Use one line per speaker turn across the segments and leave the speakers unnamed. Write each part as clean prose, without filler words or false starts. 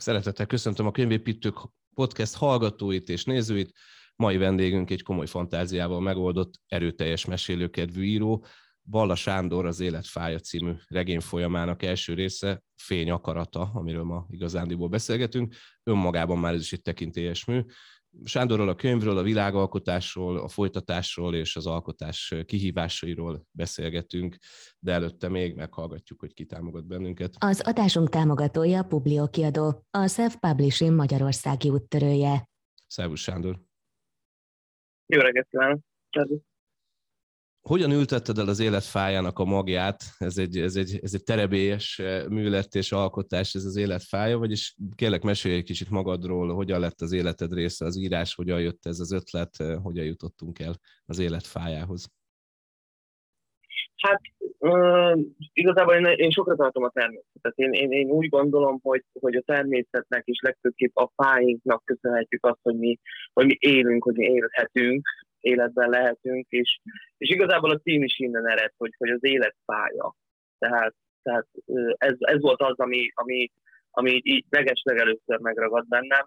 Szeretettel köszöntöm a Könyvépítők podcast hallgatóit és nézőit. Mai vendégünk egy komoly fantáziával megoldott, erőteljes mesélőkedvű író, Balla Sándor, az Életfája című regényfolyamának első része, Fény akarata, amiről ma igazándiból beszélgetünk. Önmagában már ez is egy tekintélyes mű. Sándorról, a könyvről, a világalkotásról, a folytatásról és az alkotás kihívásairól beszélgetünk, de előtte még meghallgatjuk, hogy ki támogat bennünket.
Az adásunk támogatója a Publio kiadó, a Self-Publishing magyarországi úttörője.
Szervusz, Sándor!
Jó reggelt kívánok!
Hogyan ültetted el az Életfájának a magját? Ez egy terebélyes mű lett és alkotás, ez az Életfája, vagyis kérlek, mesélj egy kicsit magadról, hogyan lett az életed része az írás, hogyan jött ez az ötlet, hogyan jutottunk el az Életfájához?
Hát igazából én sokra tartom a természetet. Én úgy gondolom, hogy a természetnek és legfőképp a fáinknak köszönhetjük azt, hogy mi élünk, hogy mi élhetünk, életben lehetünk, és igazából a cím is innen ered, hogy az életfája. Tehát ez volt az, ami így legeslegelőször megragad bennem.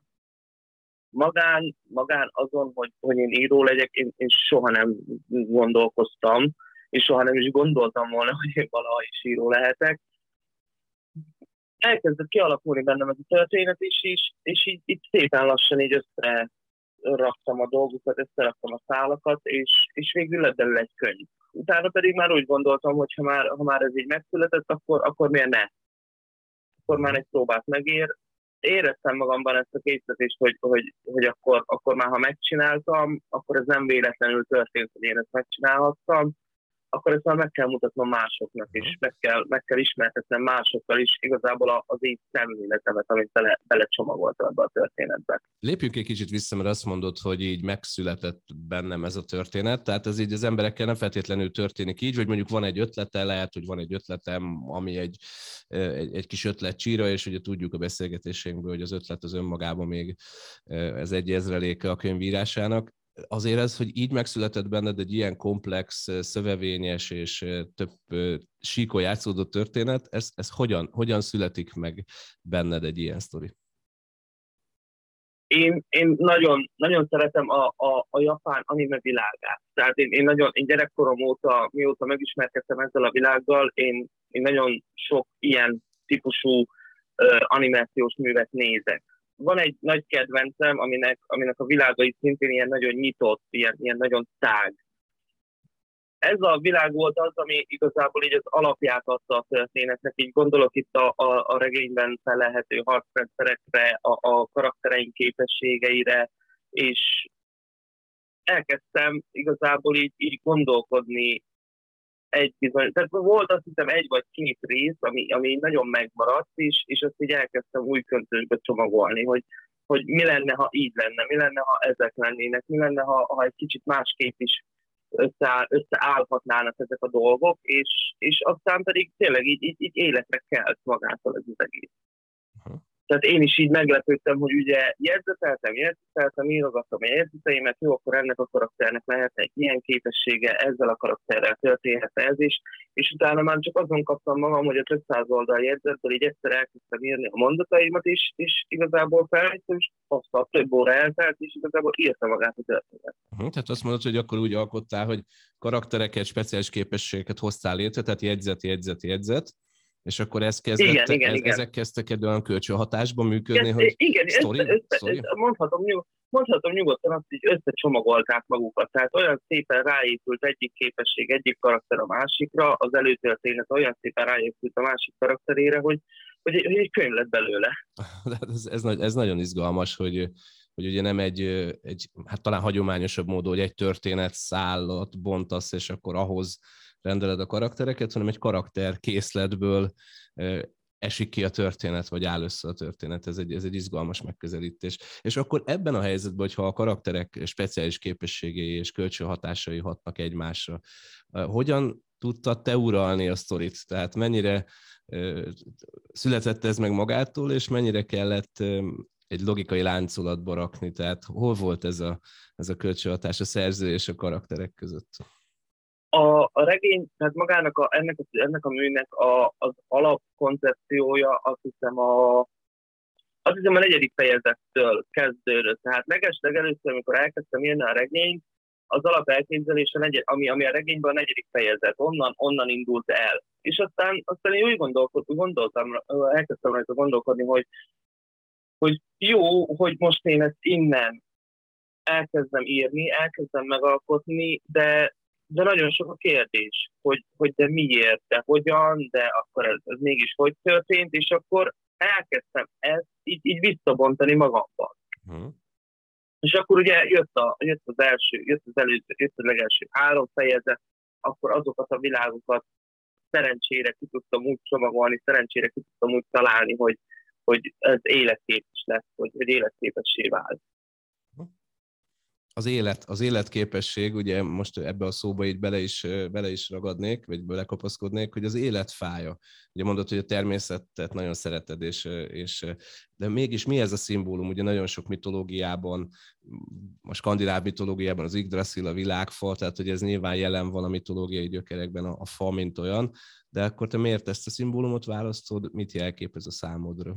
Magán azon, hogy én író legyek, én soha nem gondolkoztam, és soha nem is gondoltam volna, hogy én valaha is író lehetek. Elkezdett kialakulni bennem ez a történet is, és így szépen lassan így összeraktam a dolgokat, összeraktam a szálakat, és végül lett belőle egy könyv. Utána pedig már úgy gondoltam, hogy ha már ez így megszületett, akkor miért ne? Akkor már egy próbát megér. Éreztem magamban ezt a készítést, hogy akkor már ha megcsináltam, akkor ez nem véletlenül történt, hogy én ezt megcsinálhattam, akkor ezt már meg kell mutatnom másoknak is, meg kell ismertetnem másokkal is igazából az én szemléletemet, amit belecsomagoltam ebbe a történetbe.
Lépjünk egy kicsit vissza, mert azt mondod, hogy így megszületett bennem ez a történet, tehát ez így az emberekkel nem feltétlenül történik így, vagy mondjuk van egy ötlete, lehet, hogy van egy ötletem, ami egy kis ötletcsíra, és ugye tudjuk a beszélgetésünkből, hogy az ötlet az önmagában még ez 1/1000-e a könyvírásának. Azért ez, hogy így megszületett benned egy ilyen komplex, szövevényes és több síkon játszódó történet, ez hogyan születik meg benned egy ilyen sztori?
Én nagyon, nagyon szeretem a japán anime világát. Tehát én gyerekkorom óta, mióta megismerkedtem ezzel a világgal, én nagyon sok ilyen típusú animációs művet nézek. Van egy nagy kedvencem, aminek a világai szintén ilyen nagyon nyitott, ilyen nagyon tág. Ez a világ volt az, ami igazából így az alapját adta a történetnek. Így gondolok itt a regényben felelhető harcrendszerekre, a karaktereink képességeire, és elkezdtem igazából így gondolkodni tehát volt azt hiszem 1 vagy 2 rész, ami nagyon megmaradt, és azt így elkezdtem új köntösbe csomagolni, hogy mi lenne, ha így lenne, mi lenne, ha ezek lennének, mi lenne, ha egy kicsit másképp is összeállhatnának ezek a dolgok, és aztán pedig tényleg így életre kelt magától ez az egész. Tehát én is így meglepődtem, hogy ugye jegyzeteltem, írogattam a jegyzeteimet, jó, akkor ennek a karakternek lehetne egy ilyen képessége, ezzel a karakterrel történhet ez is, és utána már csak azon kaptam magam, hogy a 500 oldal jegyzetből így egyszer elkezdtem írni a mondataimat is, és igazából felvettem, és aztán több óra eltelt, és igazából írta magát a történet.
Tehát azt mondod, hogy akkor úgy alkottál, hogy karaktereket, speciális képességeket hoztál létre, tehát jegyzet, és akkor ezek kezdtek egy olyan kölcsönhatásban működni, hogy sztori?
Mondhatom nyugodtan, azt így összecsomagolták magukat. Tehát olyan szépen ráépült egyik képesség, egyik karakter a másikra, az előtörténet olyan szépen ráépült a másik karakterére, hogy egy könyv lett belőle.
Ez nagyon izgalmas, hogy ugye nem egy hát talán hagyományosabb módon, hogy egy történet szállat bontasz, és akkor ahhoz rendeled a karaktereket, hanem egy karakter készletből esik ki a történet, vagy áll össze a történet. Ez egy izgalmas megközelítés. És akkor ebben a helyzetben, hogyha a karakterek speciális képességei és kölcsönhatásai hatnak egymásra, hogyan tudtad te uralni a sztorit? Tehát mennyire született ez meg magától, és mennyire kellett egy logikai láncolatba rakni? Tehát hol volt ez a kölcsönhatás a szerző és a karakterek között?
A regény, tehát magának ennek a műnek az alapkoncepciója, azt hiszem a azt hiszem a 4. fejezettől kezdődött. Tehát legelőször, amikor elkezdtem írni a regényt, az alapelképzelése, ami a regényben a 4. fejezet, onnan indult el. És aztán én úgy elkezdtem rajta gondolkodni, hogy jó, hogy most én ezt innen elkezdem írni, elkezdem megalkotni, de nagyon sok a kérdés, hogy de miért, de hogyan, de akkor ez mégis hogy történt, és akkor elkezdtem ezt így visszabontani magamban. És akkor ugye jött az legelső 3 fejezet, akkor azokat a világokat szerencsére ki tudtam úgy csomagolni, szerencsére ki tudtam úgy találni, hogy ez életképes lesz, hogy életképessé vált.
Az életképesség, ugye most ebbe a szóba így bele is ragadnék, vagy belekapaszkodnék, hogy az élet fája. Ugye mondod, hogy a természetet nagyon szereted, de mégis mi ez a szimbólum? Ugye nagyon sok mitológiában, a skandináv mitológiában az Yggdrasil, a világfa, tehát hogy ez nyilván jelen van a mitológiai gyökerekben a fa, mint olyan, de akkor te miért ezt a szimbólumot választod, mit jelképez a számodra?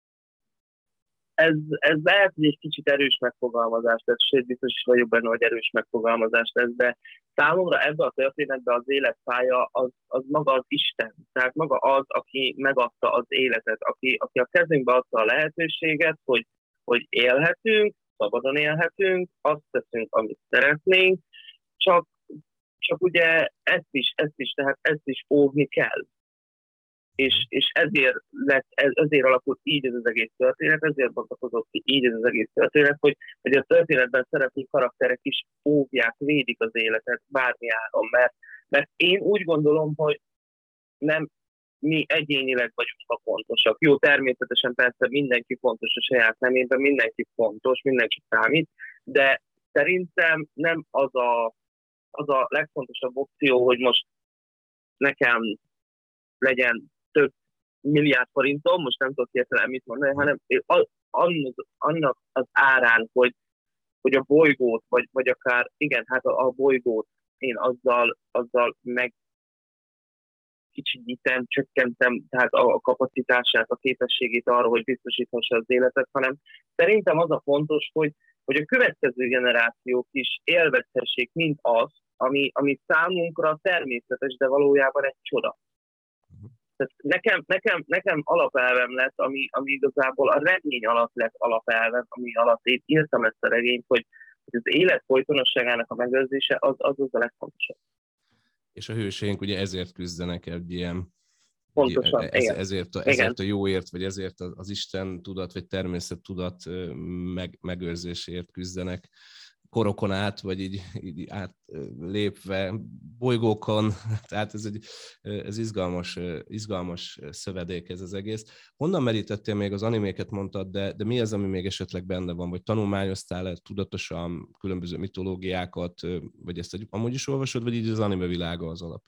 Ez lehet, hogy egy kicsit erős megfogalmazás lesz, sőt, biztos is vagyok benne, hogy erős megfogalmazás lesz, de számomra ebben a történetben az életpálya az maga az Isten. Tehát maga az, aki megadta az életet, aki a kezünkbe adta a lehetőséget, hogy élhetünk, szabadon élhetünk, azt teszünk, amit szeretnénk, csak ugye ezt is óvni kell. És ezért alakult így ez az egész történet, ezért bontakozott ki így ez az egész történet, hogy a történetben szereplő karakterek is óvják, védik az életet bármi áron, mert én úgy gondolom, hogy nem mi egyénileg vagyunk a fontosak. Jó, természetesen persze mindenki fontos a saját nemében, mindenki fontos, mindenki számít, de szerintem nem az a legfontosabb opció, hogy most nekem legyen több milliárd forintom, most nem tudok hirtelen mit mondani, hanem annak az árán, hogy a bolygót, vagy akár, igen, hát a bolygót én azzal meg kicsinyítem, csökkentem, tehát a kapacitását, a képességét arra, hogy biztosíthassa az életet, hanem szerintem az a fontos, hogy a következő generációk is élvezhessék mind azt, ami számunkra természetes, de valójában egy csoda. Nekem alapelvem lett, ami igazából a regény alatt lett alapelvem, ami alatt én írtam ezt a regényt, hogy az élet folytonosságának a megőrzése az a legfontosabb.
És a hőseink ugye ezért küzdenek egy ilyen,
pontosan,
ezért a jóért, vagy ezért az Isten tudat, vagy természet tudat megőrzéséért küzdenek korokon át, vagy így átlépve bolygókon, tehát ez izgalmas szövedék ez az egész. Honnan merítettél, még az animéket mondtad, de mi az, ami még esetleg benne van, vagy tanulmányoztál tudatosan különböző mitológiákat, vagy ezt amúgy is olvasod, vagy így az anime világa az alap?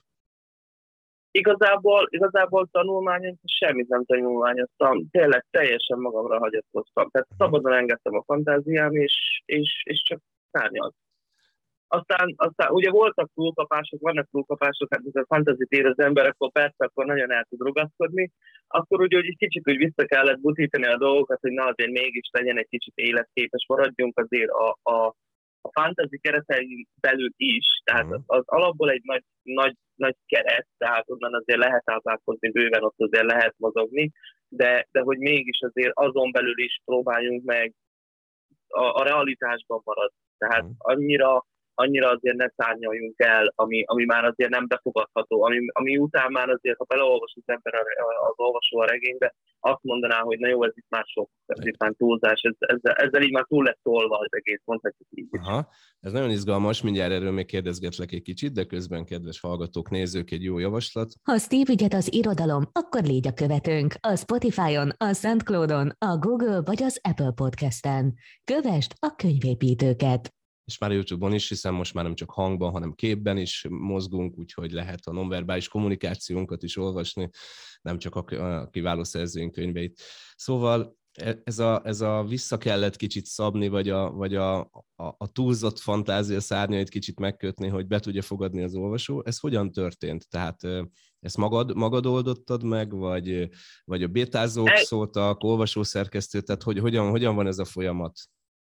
Igazából semmit nem tanulmányoztam, tényleg teljesen magamra hagyatkoztam. Tehát szabadon engedtem a fantáziám, és csak szárnyalt. Aztán ugye vannak túlkapások, hát ez a fantasy ír az ember, akkor nagyon el tud rugaszkodni, akkor ugye egy kicsit úgy vissza kellett butítani a dolgokat, hogy na azért mégis legyen egy kicsit életképes, maradjunk azért a fantasy keretein belül is, tehát az alapból egy nagy keret, tehát onnan azért lehet átlátkozni bőven, ott azért lehet mozogni, de hogy mégis azért azon belül is próbáljunk meg a realitásban maradni. Tehát annyira azért ne szárnyaljunk el, ami már azért nem befogadható, ami után már azért, ha beleolvas az ember az olvasó a regénybe, azt mondaná, hogy na jó, ez itt már sok, ez itt már túlzás, ezzel így már túl lett tolva az egész, mondhatjuk így.
Aha, ez nagyon izgalmas, mindjárt erről még kérdezgetlek egy kicsit, de közben, kedves hallgatók, nézők, egy jó javaslat.
Ha Steve ügyet az irodalom, akkor légy a követőnk a Spotify-on, a SoundCloud-on, a Google vagy az Apple Podcast-en. Kövesd a könyvépítőket!
És már YouTube-on is, hiszen most már nem csak hangban, hanem képben is mozgunk, úgyhogy lehet a nonverbális kommunikációnkat is olvasni, nem csak a kiváló szerzőink könyveit. Szóval ez a vissza kellett kicsit szabni, vagy a túlzott fantázia szárnyait kicsit megkötni, hogy be tudja fogadni az olvasó. Ez hogyan történt? Tehát Ezt magad oldottad meg, vagy a bétázók szóltak, olvasószerkesztő, tehát hogyan van ez a folyamat?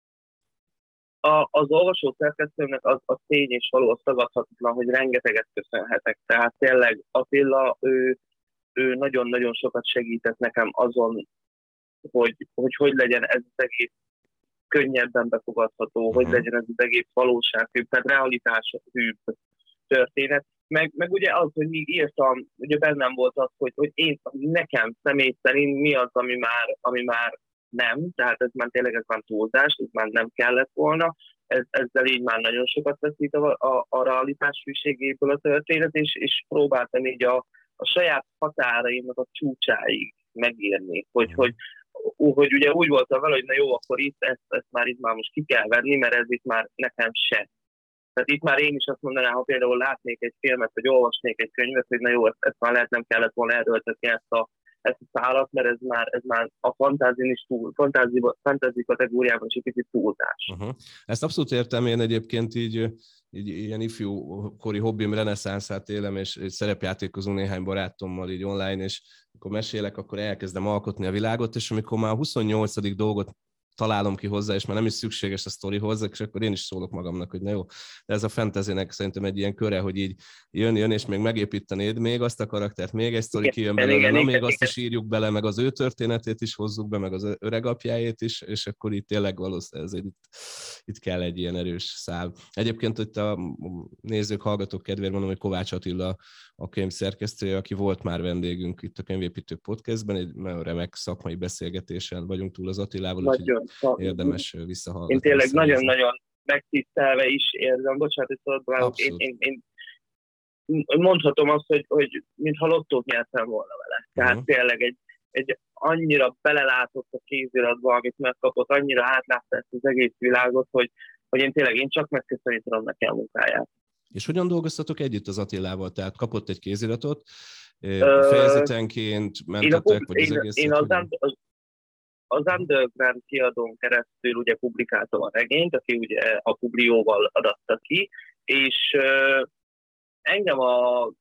Az olvasószerkesztőnek az tény és való, az tagadhatatlan, hogy rengeteget köszönhetek. Tehát tényleg Attila, ő nagyon-nagyon sokat segített nekem azon, hogy legyen ez az egész könnyebben befogadható, hogy legyen ez az egész valósághűbb, tehát realitáshűbb történet. Meg ugye az, hogy még írtam, ugye bennem volt az, hogy nekem személy szerint mi az, ami már nem, tehát ez már tényleg túlzás, ez már nem kellett volna, ezzel így már nagyon sokat veszít a realitás hűségéből a történet, és próbáltam így a saját határaimnak a csúcsáig megírni, hogy ugye úgy voltam vele, hogy na jó, akkor ezt már most ki kell venni, mert ez itt már nekem se. Tehát itt már én is azt mondanám, ha például látnék egy filmet, vagy olvasnék egy könyvet, hogy na jó, ezt már lehet nem kellett volna erőltetni ezt a szállat, mert ez már a fantázin is fantázi kategóriában is egy kicsit túlzás.
Ezt abszolút értem, én egyébként így ilyen ifjúkori hobbim reneszánszát élem, és szerepjátékozunk néhány barátommal így online, és amikor mesélek, akkor elkezdem alkotni a világot, és amikor már a 28. dolgot találom ki hozzá, és már nem is szükséges a sztorihoz, és akkor én is szólok magamnak, hogy na jó, de ez a fantasynek szerintem egy ilyen köre, hogy így jön, és még megépítenéd még azt a karaktert, még egy sztori kijön belőle, még azt is írjuk bele, meg az ő történetét is hozzuk be, meg az öregapjáét is, és akkor itt tényleg valószínűleg itt kell egy ilyen erős szál. Egyébként itt a nézők, hallgatók kedvéért mondom, hogy Kovács Attila a könyv szerkesztője, aki volt már vendégünk itt a Könyvépítők Podcastben, egy nagyon remek szakmai beszélgetésen vagyunk túl az Attilával, úgyhogy érdemes visszahallgatni.
Én tényleg nagyon-nagyon megtisztelve is érzem, bocsánat, hogy szóval én mondhatom azt, hogy mintha lottót nyertem volna vele. Tehát tényleg egy annyira belelátott a kéziratba, amit megkapott, annyira átlátta ezt az egész világot, hogy én csak megköszönni tudom neki a munkáját.
És hogyan dolgoztatok együtt az Attilával? Tehát kapott egy kéziratot, fejezetenként mentetek, vagy az egészet?
Én az Underground kiadón keresztül ugye publikáltam a regényt, aki ugye a Publióval adatta ki, és engem a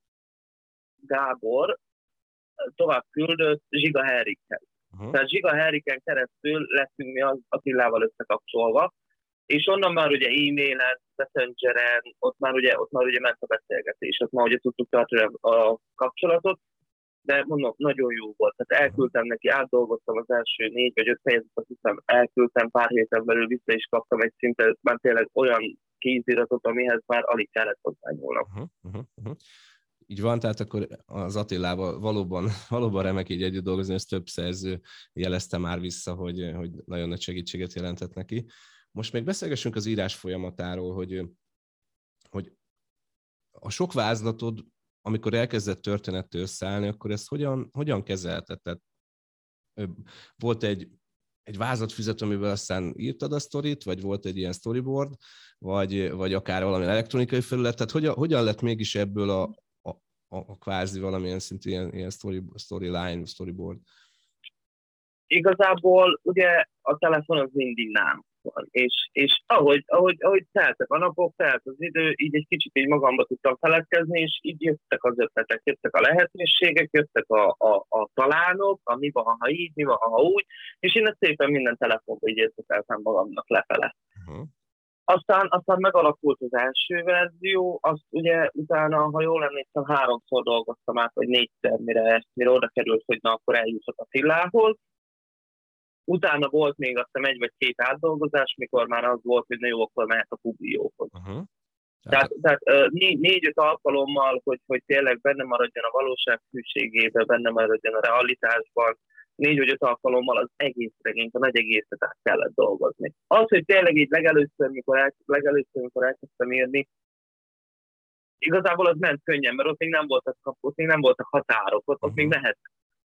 Gábor tovább küldött Zsiga Henrikhez. Tehát Zsiga Henriken keresztül lettünk mi az Attilával összekapcsolva, és onnan már ugye e-mailen, Messengeren, ott már ugye ment a beszélgetés, ott már ugye tudtuk tartani a kapcsolatot, de mondom, nagyon jó volt. Tehát elküldtem neki, átdolgoztam az első 4 vagy 5 fejezetet, hiszem elküldtem, pár héten belül vissza is kaptam egy szinte már tényleg olyan kéziratot, amihez már alig kellett hozzányúlnom.
Így van, tehát akkor az Attilával valóban remek így együtt dolgozni, ezt több szerző jelezte már vissza, hogy nagyon nagy segítséget jelentett neki. Most még beszélgessünk az írás folyamatáról, hogy a sok vázlatod, amikor elkezdett történettől összeállni, akkor ezt hogyan kezelted? Tehát volt egy vázlatfüzet, amivel aztán írtad a sztorit, vagy volt egy ilyen storyboard, vagy akár valamilyen elektronikai felület, tehát hogyan lett mégis ebből a kvázi valamilyen szintű ilyen storyline, storyboard?
Igazából ugye a telefon az mindig nálam van, és ahogy teltek a napok, telt az idő, így egy kicsit így magamba tudtam feledkezni, és így jöttek az ötletek, jöttek a lehetőségek, jöttek a talánok, a mi van, ha így, mi van, ha úgy, és én ezt szépen minden telefonban így értekeltem magamnak lefele. Aztán megalakult az első verzió, azt ugye utána, ha jól emlékszem, 3-szor dolgoztam át, vagy 4-szer, mire oda került, hogy na, akkor eljutott Attilához. Utána volt még azt hiszem 1 vagy 2 átdolgozás, mikor már az volt, hogy na jó, akkor mehet a Publióhoz. Tehát 4-5 alkalommal, hogy tényleg benne maradjon a valóság hűségében, benne maradjon a realitásban, 4 vagy 5 alkalommal az egész regényt, a nagy egészet át kellett dolgozni. Az, hogy tényleg így legelőször, mikor elkezdtem írni, igazából az ment könnyen, mert ott még nem voltak határok, ott még mehet.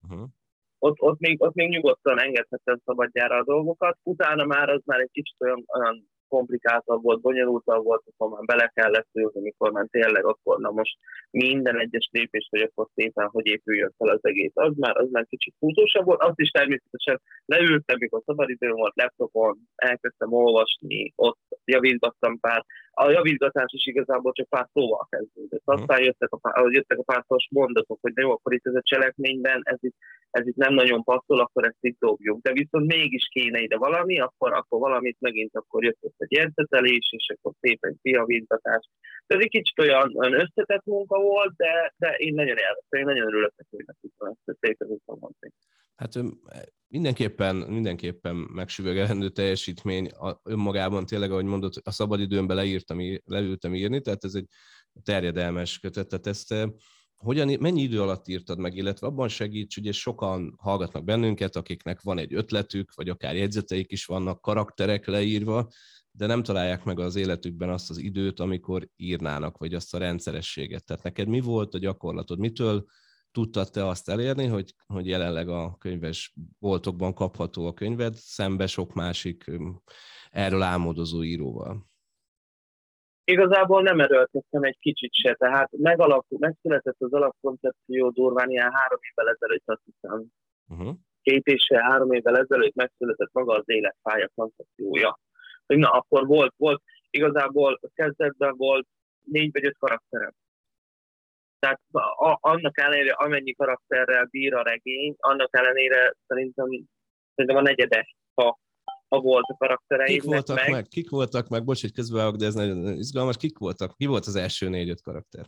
Ott még nyugodtan engedhettem szabadjára a dolgokat, utána már az már egy kicsit olyan komplikáltabb volt, bonyolultabb volt, akkor már bele kellett ülni, mikor már tényleg akkor na most minden egyes lépés, hogy akkor szépen hogy épüljön fel az egész. Az már kicsit húzósabb volt, azt is természetesen leültem, mikor szabadidőm volt laptopon, elkezdtem olvasni, ott javítgattam pár a javítgatás is igazából csak pár szóval kezdődött. Aztán jöttek a párszós mondatok, hogy jó, akkor itt ez a cselekményben, ez itt nem nagyon passzol, akkor ezt itt dobjuk. De viszont mégis kéne ide valami, akkor valamit megint akkor jött egy jegyzetelés, és akkor szépen kijavítgatás. Ez egy kicsit olyan összetett munka volt, de én nagyon élveztem, én nagyon örülök, hogy meg ezt szépen mondani.
Hát mindenképpen megsüvegelendő teljesítmény önmagában tényleg, ahogy mondod, a szabadidőmben leültem írni, tehát ez egy terjedelmes kötet. Tehát ezt mennyi idő alatt írtad meg, illetve abban segíts, ugye sokan hallgatnak bennünket, akiknek van egy ötletük, vagy akár jegyzeteik is vannak, karakterek leírva, de nem találják meg az életükben azt az időt, amikor írnának, vagy azt a rendszerességet. Tehát neked mi volt a gyakorlatod? Mitől tudtad te azt elérni, hogy jelenleg a könyves boltokban kapható a könyved, szembe sok másik erről álmodozó íróval?
Igazából nem erőltettem egy kicsit se, tehát megszületett az alapkoncepció durván ilyen 3 évvel ezelőtt, azt hiszem. 2 és 3 évvel ezelőtt megszületett maga az életpálya koncepciója. Na, akkor volt igazából kezdetben volt 4 vagy 5 karakterem. Tehát annak ellenére, amennyi karakterrel bír a regény, annak ellenére szerintem a negyede, ha volt a karaktereimnek.
Kik voltak meg? Bocs, hogy közbevágok, de ez nagyon izgalmas. Kik voltak? Ki volt az első 4-5 karakter?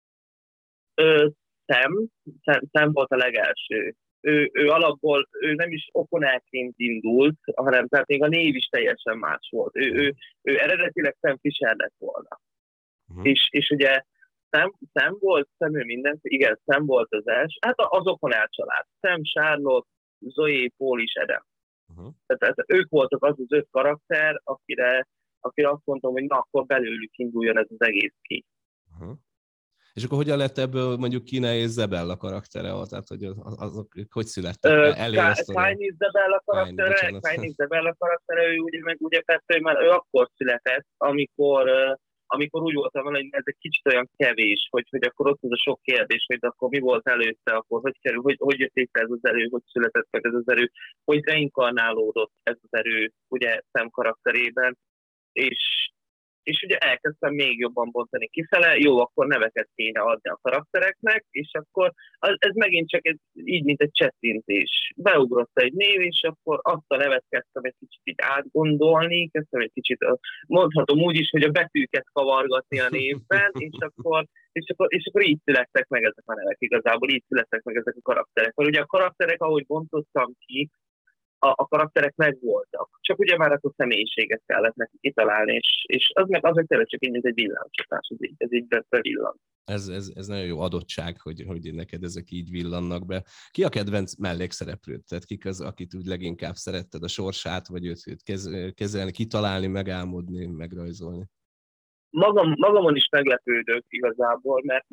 Sam volt a legelső. Ő alapból nem is okonáként indult, hanem tehát még a név is teljesen más volt. Ő eredetileg Sam Fisher lett volna. És ugye Sam volt, ő minden, igen, Sam volt az első. Hát az O'Connell család. Sam, Charlotte, Zoe, Paul és Adam. Tehát ők voltak az 5 karakter, akire azt mondtam, hogy na, akkor belőlük induljon ez az egész ki.
És akkor hogyan lett ebből mondjuk Kina és Zebella karaktere? Tehát, hogy azok hogy születtek?
Kine Zebella karaktere, ő akkor született, amikor úgy voltam vele, hogy ez egy kicsit olyan kevés, hogy akkor ott az a sok kérdés, hogy akkor mi volt előtte, akkor hogy jött létre ez az erő, hogy született meg ez az erő, hogy reinkarnálódott ez az erő, ugye Sam karakterében, és ugye elkezdtem még jobban bontani kifele, jó, akkor neveket kéne adni a karaktereknek, és akkor ez megint csak így, mint egy csettintés. Beugrott egy név, és akkor azt a nevet kezdtem egy kicsit így átgondolni, kezdtem egy kicsit, mondhatom úgy is, hogy a betűket kavargatni a névben, és akkor így születtek meg ezek a nevek igazából, így születtek meg ezek a karakterek. Mert ugye a karakterek, ahogy bontottam ki, a karakterek megvoltak. Csak ugye már akkor személyiséget kellett neki kitalálni, és az meg tényleg csak így, mint egy villámcsapás, ez így bevillan.
Ez nagyon jó adottság, hogy neked ezek így villannak be. Ki a kedvenc mellékszereplőd? Tehát kik az, akit úgy leginkább szeretted a sorsát, vagy őt kezelni, kitalálni, megálmodni, megrajzolni?
Magamon is meglepődök igazából, mert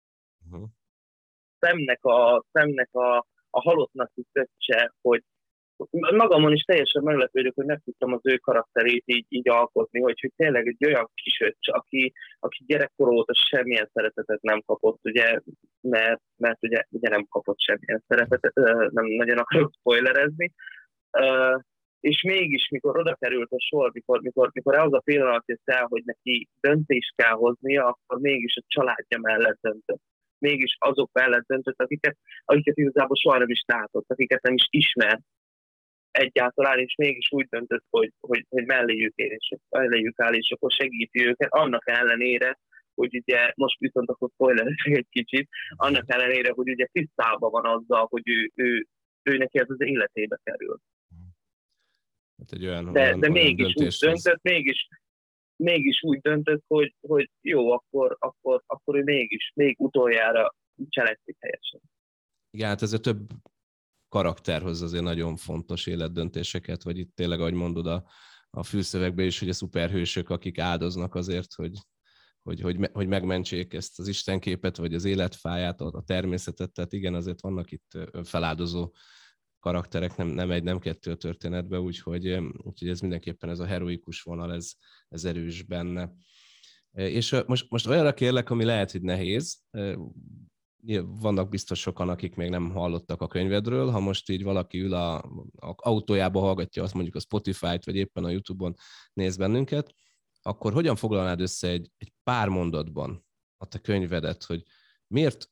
Szemnek a halottnak hiszetse, hogy magamon is teljesen meglepődök, hogy meg tudtam az ő karakterét így alkotni, hogy tényleg egy olyan kisöccs, aki gyerekkor óta semmilyen szeretetet nem kapott, ugye, mert ugye nem kapott semmilyen szeretetet, nem nagyon akarok spoilerezni, és mégis, mikor oda került a sor, mikor az a pillanat jött el, hogy neki döntést kell hoznia, akkor mégis a családja mellett döntött. Mégis azok mellett döntött, akiket igazából soha nem is látott, akiket nem is ismert egyáltalán, és mégis úgy döntött, hogy melléjük áll, és akkor segíti őket, annak ellenére, hogy ugye, most viszont akkor spoilerezek egy kicsit, annak ellenére, hogy ugye tisztában van azzal, hogy ő neki ez az életébe kerül.
Hát egy olyan,
de mégis úgy döntött, mégis úgy döntött, hogy jó, akkor ő még utoljára cselekszik helyesen.
Igen, hát ez a több karakterhoz azért nagyon fontos életdöntéseket, vagy itt tényleg, ahogy mondod a fülszövegben is, hogy a szuperhősök, akik áldoznak azért, hogy megmentsék ezt az istenképet, vagy az életfáját, a természetet, tehát igen, azért vannak itt feláldozó karakterek, nem kettő a történetben, úgyhogy ez mindenképpen ez a heroikus vonal, ez erős benne. És most olyanra kérlek, ami lehet, hogy nehéz, vannak biztos sokan, akik még nem hallottak a könyvedről, ha most így valaki ül a autójába, hallgatja azt mondjuk a Spotify-t, vagy éppen a YouTube-on néz bennünket, akkor hogyan foglalnád össze egy pár mondatban a te könyvedet, hogy miért,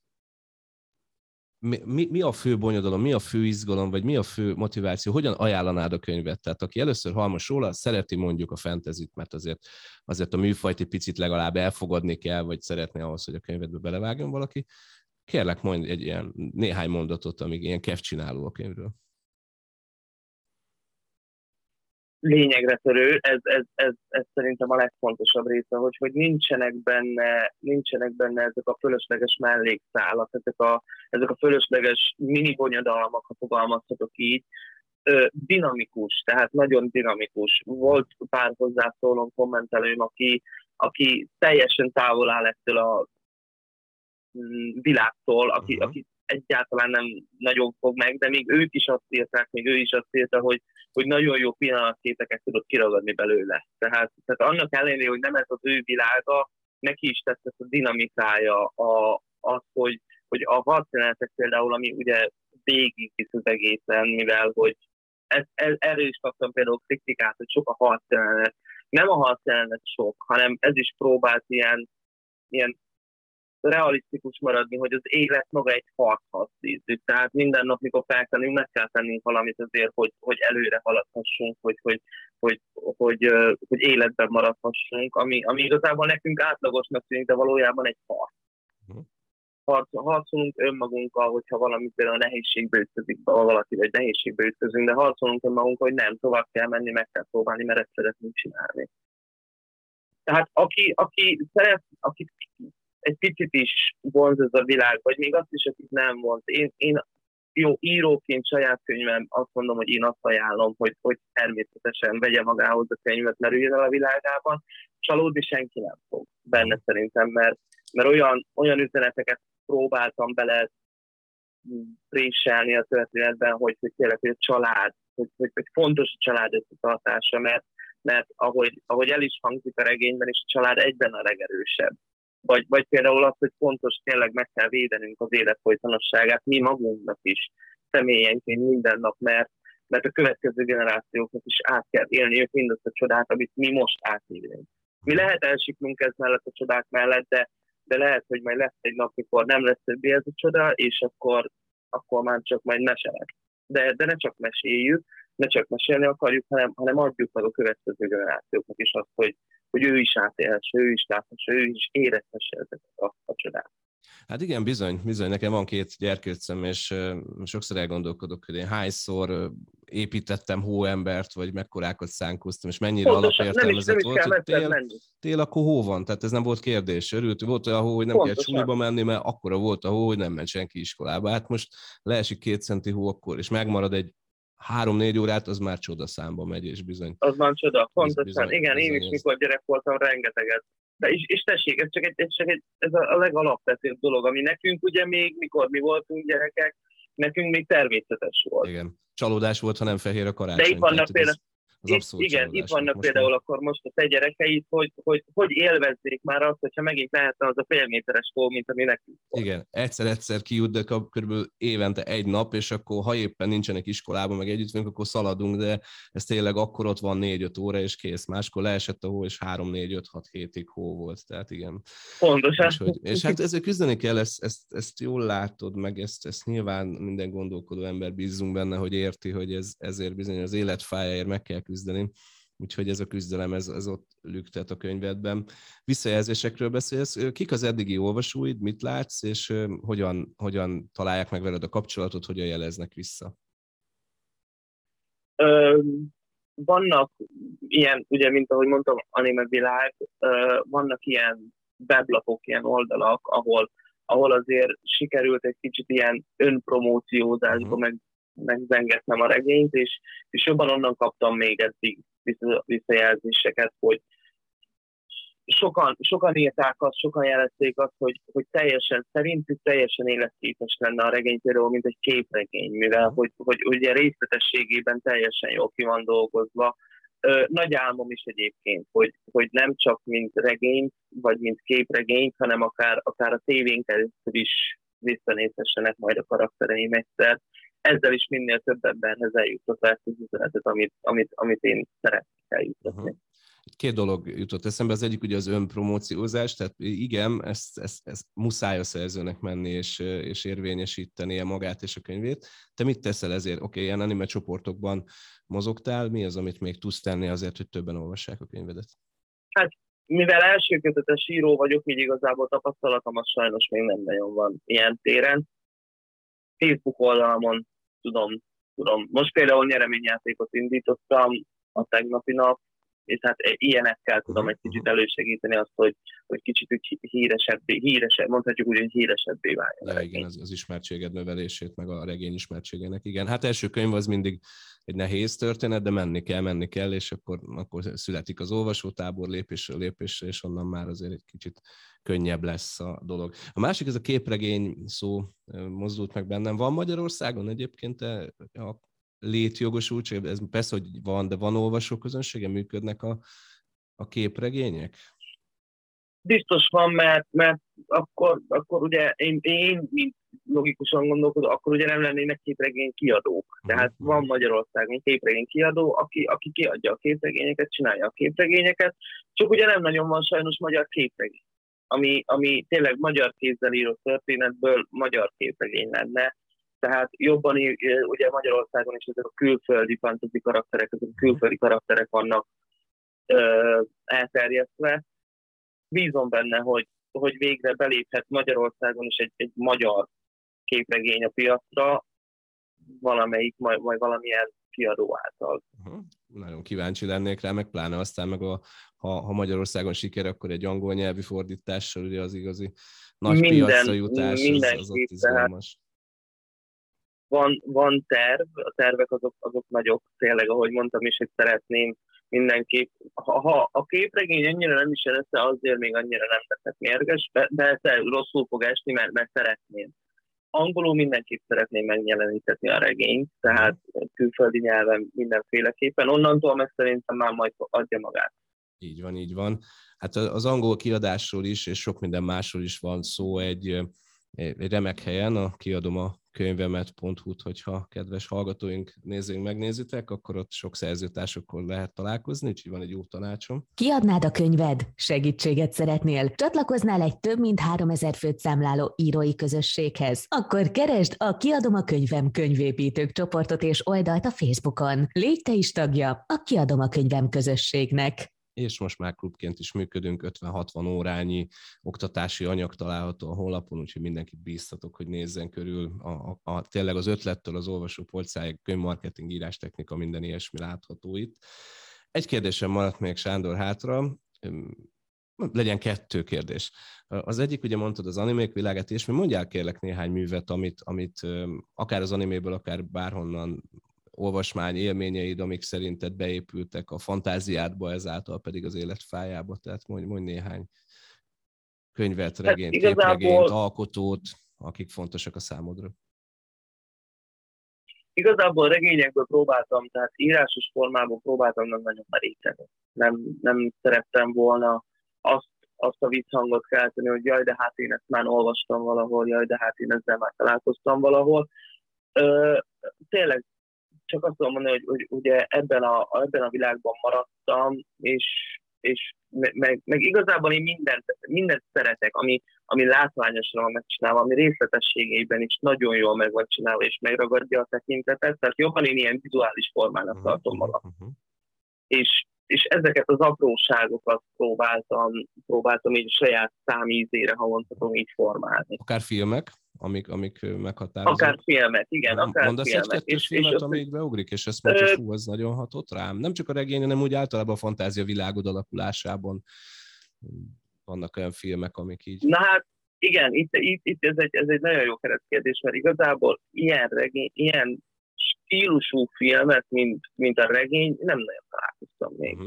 mi a fő bonyodalom, mi a fő izgalom, vagy mi a fő motiváció, hogyan ajánlanád a könyvet? Tehát aki először hallmas róla, szereti mondjuk a fantasyt, mert azért a műfajt egy picit legalább elfogadni kell, vagy szeretné ahhoz, hogy a könyvedbe belevágjon valaki. Kérlek, mondj egy ilyen néhány mondatot, amíg ilyen kevcsináló a könyvről.
Lényegre törő, ez szerintem a legfontosabb része, hogy nincsenek benne ezek a fölösleges mellékszálak, ezek a fölösleges mini bonyodalmak, ha fogalmazhatok így. Dinamikus, tehát nagyon dinamikus. Volt pár hozzászólón, kommentelőm, aki teljesen távol áll ettől a világtól, aki egyáltalán nem nagyon fog meg, de még ők is azt írták, még ő is azt írta, hogy nagyon jó pillanatképeket tudott kiragadni belőle. Tehát annak ellenére, hogy nem ez az ő világa, neki is tett a dinamikája, az, hogy a harcjelenetek például, ami ugye végig visz az egészen, mivel hogy erről is kaptam például kritikát, hogy sok a harcjelenet. Nem a harcjelenet sok, hanem ez is próbált ilyen realisztikus maradni, hogy az élet maga egy harchoz ízlik. Tehát minden nap, mikor felkelünk, meg kell tennünk valamit azért, hogy előre haladhassunk, hogy életben maradhassunk, ami igazából nekünk átlagosnak tűnik, de valójában egy harc. Harcolunk önmagunkkal, hogyha valami például nehézségbe ütközik valaki, vagy nehézségbe ütközünk, de harcolunk önmagunkkal, hogy nem, tovább kell menni, meg kell próbálni, mert ezt szeretnénk csinálni. Tehát aki szeret, akit egy picit is vonz ez a világ, vagy még azt is, akik nem vonz. Én jó íróként saját könyvem azt mondom, hogy én azt ajánlom, hogy természetesen vegye magához a könyvet, merüljön el a világában. Csalódni senki nem fog benne szerintem, mert olyan üzeneteket próbáltam bele préselni a történetben, hogy tényleg, hogy a család, hogy fontos a család összetartása, mert ahogy el is hangzik a regényben, és a család egyben a legerősebb. Vagy például az, hogy fontos tényleg meg kell védenünk az élet folytonosságát, mi magunknak is, személyenként minden nap, mert a következő generációknak is át kell élniük mindazt a csodát, amit mi most átélünk. Mi lehet elsiknunk ez mellett a csodák mellett, de lehet, hogy majd lesz egy nap, mikor nem lesz többé ez a csoda, és akkor már csak majd mesélek. De ne csak meséljük, ne csak mesélni akarjuk, hanem adjuk meg a következő generációknak is azt, hogy ő is átélhesse, ő is láthassa, ő is érezhesse ezeket a csodát.
Hát igen, bizony, nekem van 2 gyerkőccem, és sokszor elgondolkodok, hogy én hányszor építettem hóembert, vagy mekkorákat szánkoztam, és mennyire alapértelmezett volt, hogy tél akkor hó van, tehát ez nem volt kérdés. Örült, volt olyan hó, hogy nem kellett suliba menni, mert akkora volt a hó, hogy nem ment senki iskolába. Hát most leesik 2 centi hó akkor, és megmarad egy 3-4 órát, az már csodaszámba megy, és bizony.
Az már csoda, pontosan. Igen, én is mikor gyerek voltam, rengeteget. De és tessék, ez a legalapvetőbb dolog, ami nekünk ugye még, mikor mi voltunk gyerekek, nekünk még természetes volt.
Igen, csalódás volt, ha nem fehér a karácsony.
De itt vannak például, itt vannak például akkor most a te gyerekeid, hogy élvezzék már azt, hogyha megint lehetne az a félméteres hó, mint ami nekünk volt.
Igen, egyszer kijut, de körülbelül évente egy nap, és akkor ha éppen nincsenek iskolában, meg együtt vagyunk, akkor szaladunk, de ez tényleg akkor ott van 4-5 óra, és kész. Máskor leesett a hó, és 3-4-5-6 hétig hó volt, tehát igen.
Pontosan.
És hát ezzel küzdeni kell, ezt jól látod, meg ezt nyilván minden gondolkodó ember bízunk benne, hogy érti, hogy ezért bizony az életfájáért meg kell küzdeni, úgyhogy ez a küzdelem, ez ott lüktet a könyvedben. Visszajelzésekről beszélsz. Kik az eddigi olvasóid, mit látsz, és hogyan találják meg veled a kapcsolatot, hogyan jeleznek vissza?
Vannak ilyen, ugye, mint ahogy mondtam, Anime Világ, vannak ilyen weblapok, ilyen oldalak, ahol azért sikerült egy kicsit ilyen önpromóciózásba megzengetnem a regényt, és jobban onnan kaptam még eddig visszajelzéseket, hogy sokan írták azt, sokan jelezték azt, hogy szerintük teljesen életképes lenne a regény, például mint egy képregény, mivel hogy ugye részletességében teljesen jól ki van dolgozva. Nagy álmom is egyébként, hogy nem csak mint regényt, vagy mint képregényt, hanem akár a tévén keresztül is visszanézhessenek majd a karaktereim egyszer. Ezzel is minél több emberhez eljuttat ezt az üzenetet, amit én szeretnék eljuttatni.
Két dolog jutott eszembe, az egyik ugye az önpromóciózás, tehát igen, ezt muszáj a szerzőnek menni és érvényesítenie magát és a könyvét. Te mit teszel ezért? Oké, ilyen anime csoportokban mozogtál, mi az, amit még tudsz tenni azért, hogy többen olvassák a könyvedet?
Hát, mivel elsőkötetes író vagyok, így igazából tapasztalatom, az sajnos még nem nagyon van ilyen téren. Facebook oldalamon tudom. Most például nyereményjátékot indítottam a tegnapi nap, és hát ilyenekkel tudom egy kicsit elősegíteni azt, hogy kicsit híresebb, mondhatjuk úgy, hogy híresebbé váljon.
Ja, igen, az ismertséged növelését, meg a regény ismertségének, igen. Hát első könyv az mindig egy nehéz történet, de menni kell, és akkor születik az olvasótábor lépésről lépésre, és onnan már azért egy kicsit könnyebb lesz a dolog. A másik, ez a képregény szó mozdult meg bennem. Van Magyarországon egyébként a létjogosultság? Ez persze, hogy van, de van olvasóközönsége, működnek a képregények?
Biztos van, mert akkor ugye én mint logikusan gondolkodom, akkor ugye nem lennének képregény kiadók. Tehát van Magyarországon képregény kiadó, aki kiadja a képregényeket, csinálja a képregényeket, csak ugye nem nagyon van sajnos magyar képregény, ami tényleg magyar kézzel írott történetből magyar képregény lenne. Tehát jobban ugye Magyarországon is ezek a külföldi fantasy karakterek, ezek a külföldi karakterek vannak elterjesztve. Bízom benne, hogy végre beléphet Magyarországon is egy magyar képregény a piacra, valamelyik, majd valamilyen kiadó által.
Nagyon kíváncsi lennék rá, meg pláne aztán meg ha Magyarországon siker, akkor egy angol nyelvi fordítással ugye az igazi nagy piacra jutás, az ott izgalmas.
Van terv, a tervek azok nagyok, tényleg, ahogy mondtam is, hogy szeretném mindenképp. Ha a képregény annyira nem is jön össze, azért még annyira nem leszek mérges, de rosszul fog esni, mert szeretném. Angolul mindenképp szeretném megjelenítetni a regényt, tehát külföldi nyelven mindenféleképpen. Onnantól meg szerintem már majd adja magát.
Így van. Hát az angol kiadásról is, és sok minden másról is van szó egy remek helyen, a kiadom a könyvemet.hu-t, hogyha kedves hallgatóink, nézőink megnézitek, akkor ott sok szerzőtársakkal lehet találkozni, úgyhogy van egy jó tanácsom.
Kiadnád a könyved? Segítséget szeretnél? Csatlakoznál egy több mint 3000 főt számláló írói közösséghez? Akkor keresd a Kiadom a könyvem könyvépítők csoportot és oldalt a Facebookon. Légy te is tagja a Kiadom a könyvem közösségnek.
És most már klubként is működünk, 50-60 órányi oktatási anyag található a honlapon, úgyhogy mindenkit bíztatok, hogy nézzen körül tényleg az ötlettől az olvasó polcáig, könyvmarketing, írástechnika, minden ilyesmi látható itt. Egy kérdésem maradt még, Sándor, hátra, legyen 2 kérdés. Az egyik, ugye mondtad az animék világát, és mondjál kérlek néhány művet, amit akár az animéből, akár bárhonnan olvasmány élményeid, amik szerinted beépültek a fantáziádba, ezáltal pedig az életfájába. Tehát mondj néhány könyvet, regényt, képregényt, alkotót, akik fontosak a számodra.
Igazából regényekből próbáltam, tehát írásos formában próbáltam nem nagyon meríteni. Nem szerettem volna azt a visszhangot kelteni, hogy jaj, de hát én ezt már olvastam valahol, jaj, de hát én ezzel már találkoztam valahol. Tényleg csak azt tudom mondani, hogy ugye ebben a világban maradtam, és meg igazából én mindent szeretek, ami látványosan van megcsinálva, ami részletességeiben is nagyon jól meg van csinálva, és megragadja a tekintetet, tehát jobban én ilyen vizuális formának tartom magam. És ezeket az apróságokat próbáltam így saját számízére, ha mondhatom, így formálni.
Akár filmek, amik meghatározók.
Akár filmek, igen, akár
mondasz
filmek.
Mondasz egy-2 filmet, amíg beugrik, és ezt mondja, hogy hú, az nagyon hatott rám. Nem csak a regény, hanem úgy általában a fantázia világod alakulásában vannak olyan filmek, amik így...
Na hát, igen, itt ez egy nagyon jó keretkérdés, mert igazából ilyen stílusú filmet, mint a regény, nem nagyon találkoztam még.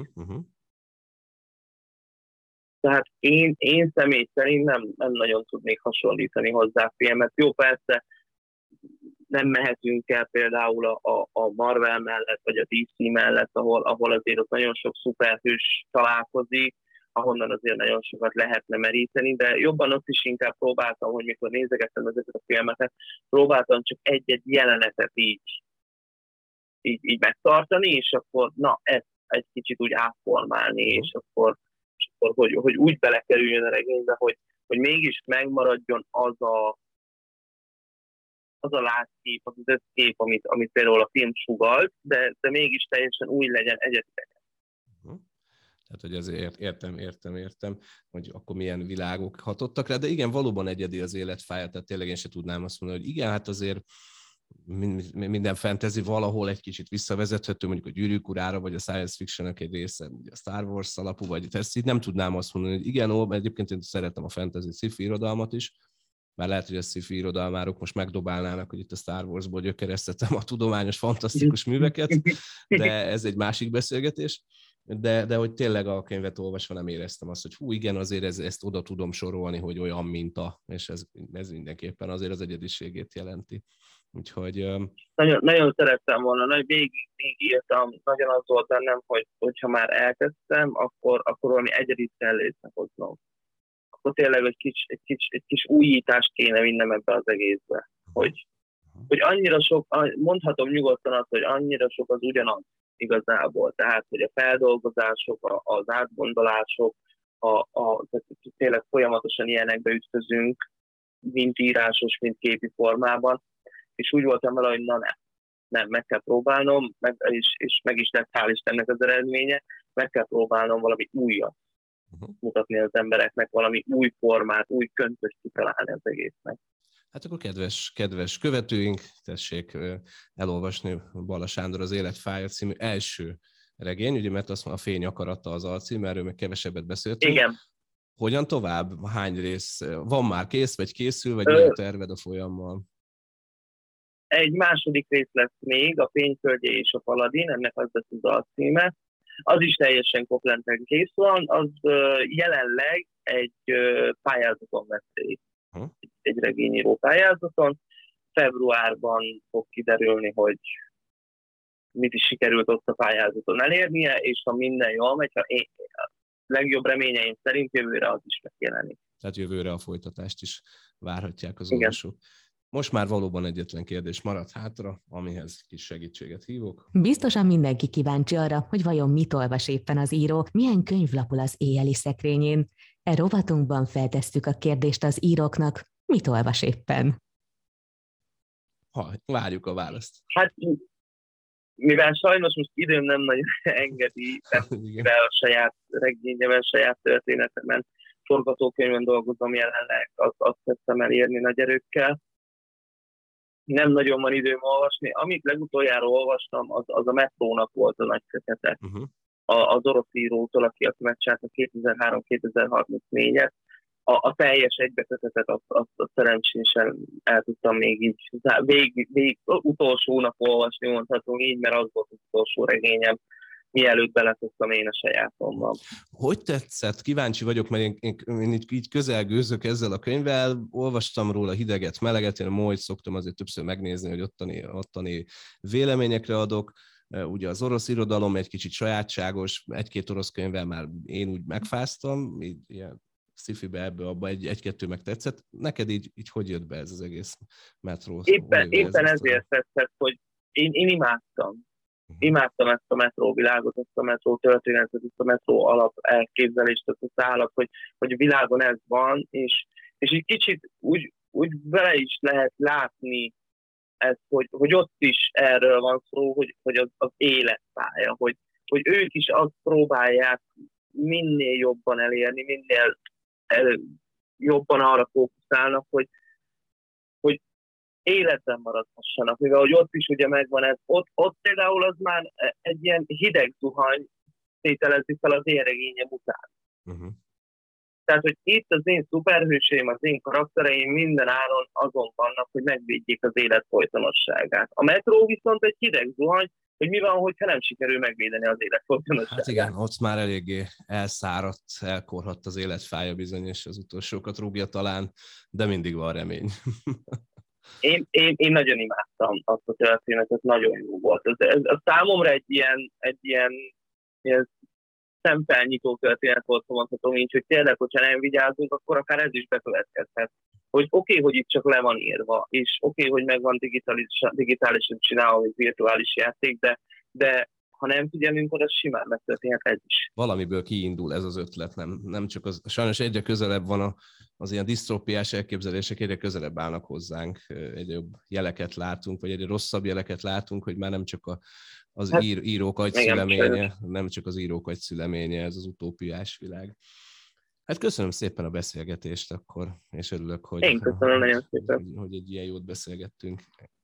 Tehát én személy szerint nem nagyon tudnék hasonlítani hozzá filmet. Jó, persze nem mehetünk el például a Marvel mellett, vagy a DC mellett, ahol azért ott nagyon sok szuperhős találkozik, ahonnan azért nagyon sokat lehetne meríteni, de jobban ott is inkább próbáltam, hogy mikor nézegettem ezeket a filmeket, próbáltam csak egy-egy jelenetet így megtartani, és akkor na, egy kicsit úgy átformálni, és akkor hogy úgy belekerüljön a regénybe, hogy mégis megmaradjon az a látkép, az összkép, amit például a film sugalt, de mégis teljesen új legyen egyedileg.
Tehát, hogy azért értem, hogy akkor milyen világok hatottak rá, de igen, valóban egyedi az életfája, tehát tényleg én sem tudnám azt mondani, hogy igen, hát azért minden fantasy valahol egy kicsit visszavezethető, mondjuk a Gyűrűk urára, vagy a science fictionnek egy része, ugye a Star Wars alapú, vagy ezt így nem tudnám azt mondani, hogy igen, egyébként én szeretem a fantasy sci-fi irodalmat is, már lehet, hogy a sci-fi irodalmárok most megdobálnának, hogy itt a Star Warsból gyökeresztettem a tudományos, fantasztikus műveket, de ez egy másik beszélgetés. De hogy tényleg a könyvet olvasva nem éreztem azt, hogy hú, igen, azért ezt oda tudom sorolni, hogy olyan minta, és ez mindenképpen azért az egyediségét jelenti. Úgyhogy...
Nagyon szerettem volna, végig írtam, nagyon az volt bennem, hogyha már elkezdtem, akkor valami egyedit kell létrehoznom. Akkor tényleg egy kis újítást kéne vinnem ebbe az egészbe. Hogy annyira sok, mondhatom nyugodtan azt, hogy annyira sok az ugyanaz igazából. Tehát, hogy a feldolgozások, az átgondolások, tényleg folyamatosan ilyenekbe ütközünk, mint írásos, mint képi formában. És úgy voltam vele, hogy nem, meg kell próbálnom, és meg is lett, hál' Istennek az eredménye, meg kell próbálnom valami újat mutatni az embereknek, valami új formát, új köntöst kitalálni az egésznek.
Hát akkor kedves követőink, tessék elolvasni Balla Sándor az Életfája című első regény, ugye, mert azt mondja, a Fény akarata az alcím, erről még kevesebbet beszéltünk.
Igen.
Hogyan tovább? Hány rész? Van már kész, vagy készül, vagy mi a terved a folyammal?
Egy második rész lesz még, a Fényföldje és a Paladin, ennek az lesz az alcíme. Az is teljesen kompleten kész van, az jelenleg egy pályázaton vesz részt. Egy regényíró pályázaton. Februárban fog kiderülni, hogy mit is sikerült ott a pályázaton elérnie, és ha minden jól megy, ha legjobb reményeim szerint jövőre az is megjelenik.
Tehát jövőre a folytatást is várhatják az olvasók. Most már valóban egyetlen kérdés maradt hátra, amihez kis segítséget hívok.
Biztosan mindenki kíváncsi arra, hogy vajon mit olvas éppen az író, milyen könyv lapul az éjjeli szekrényén. E rovatunkban feltesszük a kérdést az íróknak, mit olvas éppen?
Várjuk a választ.
Hát, mivel sajnos most időm nem nagyon engedi, mivel a saját regényemen, saját történetemen, forgatókönyvön dolgozom jelenleg, azt tettem el írni nagy erőkkel. Nem nagyon van időm olvasni. Amit legutoljára olvastam, az a Metrónak volt a nagy kötete. Az orosz írótól, aki megcsinálta 2003-2034-et. A teljes egybekötetet azt szerencsésen el tudtam még így végig utolsó nap olvasni, mondhatunk így, mert az volt az utolsó regényem, mielőtt beleteszem én a sajátommal.
Hogy tetszett? Kíváncsi vagyok, mert én így közelgőzök ezzel a könyvvel, olvastam róla hideget, meleget, én majd szoktam azért többször megnézni, hogy ottani véleményekre adok. Ugye az orosz irodalom egy kicsit sajátságos, egy-két orosz könyvvel már én úgy megfáztam, így ilyen sci-fibe abba egy-kettő meg tetszett. Neked így hogy jött be ez az egész Metró?
Éppen ezért tetszett, hogy én imádtam. Imádtam ezt a metró világot, ezt a metró történetet, ezt a metró alap elképzelést, ezt a szállat, hogy a világon ez van, és egy kicsit úgy bele is lehet látni ezt, hogy ott is erről van szó, hogy az életpálya, hogy ők is azt próbálják minél jobban elérni, minél jobban arra fókuszálnak, hogy életben maradhassanak, mivel hogy ott is ugye megvan ez, ott például az már egy ilyen hideg zuhany tételezik fel az én regényem után. Tehát, hogy itt az én szuperhőseim, az én karaktereim minden áron azon vannak, hogy megvédjék az élet folytonosságát. A metró viszont egy hideg zuhany, hogy mi van, hogyha nem sikerül megvédeni az élet folytonosságát. Hát
igen, ott már eléggé elszáradt, elkorhadt az életfája bizony, és az utolsókat rúgja talán, de mindig van remény.
Én nagyon imádtam azt a történetet, nagyon jó volt. Ez számomra egy ilyen szemfelnyitó történet volt, mondhatom így, hogy tényleg, hogyha nem vigyázunk, akkor akár ez is bekövetkezhet. Hogy oké, hogy itt csak le van írva, és oké, hogy meg van digitálisan csinálva, vagy virtuális játék, de ha nem figyelünk oda, simán megtörténhet ez is.
Valamiből kiindul ez az ötlet, nem csak az, sajnos egyre közelebb van az ilyen disztrópiás elképzelések, egyre közelebb állnak hozzánk, egyre jobb jeleket látunk, vagy egyre rosszabb jeleket látunk, hogy már nem csak az írók agyszüleménye, nem csak az írók agyszüleménye ez az utópiás világ. Hát köszönöm szépen a beszélgetést akkor, és örülök, hogy,
én köszönöm nagyon szépen,
hogy egy ilyen jót beszélgettünk.